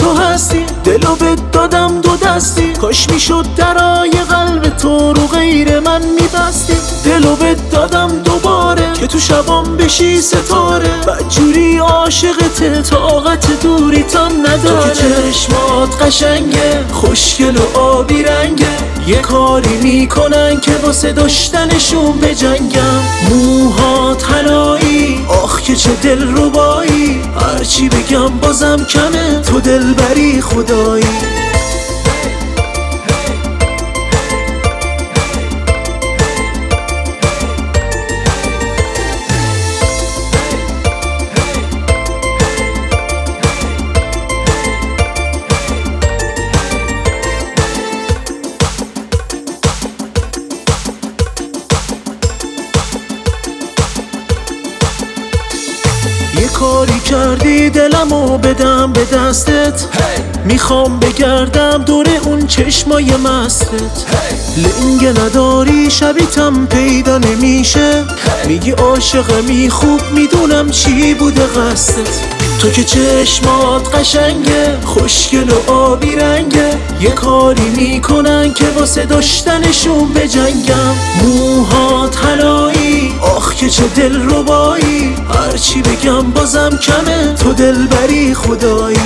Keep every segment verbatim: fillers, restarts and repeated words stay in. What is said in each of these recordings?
تو هستی، دلو بهت دادم دو دستی، کاش میشد درای قلب تو رو غیر من میبستی. دلو بهت دادم دوباره که تو شبام بشی ستاره، بدجوری عاشقت طاقت دوریتم نداره. تو که چشمات قشنگه، خوشگل و آبی رنگه، یه کاری میکنن که واسه داشتنشون بجنگم. موهات حنایی، آخ که چه دل ربایی، هرچی بگم بازم کمه، تو دلبری خدایی. یه کاری کردی دلمو بدم به دستت، hey. میخوام بگردم دور اون چشمای مستت، hey. لنگه نداری شبیتم پیدا نمیشه، hey. میگی عاشقمی خوب میدونم چی بوده قصدت. تو که چشمات قشنگه، خوشگل و آبی رنگه، یه کاری میکنن که واسه داشتنشون بجنگم. موهات حنایی، آخ که چه دل ربایی، هرچی بگم بازم کمه، تو دلبری خدایی.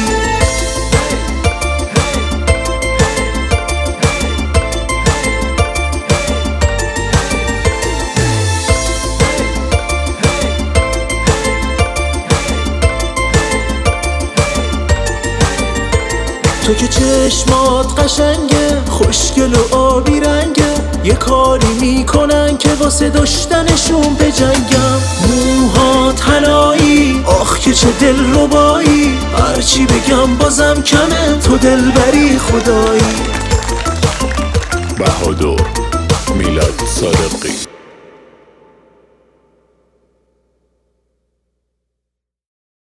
تو که چشمات قشنگه، خوشگل و آبی رنگه، یه کاری میکنن که واسه داشتنشون بجنگم. موهات حنایی، آخ که چه دل ربایی، هرچی بگم بازم کمه، تو دلبری خدایی. بهادر میلاد صادقی.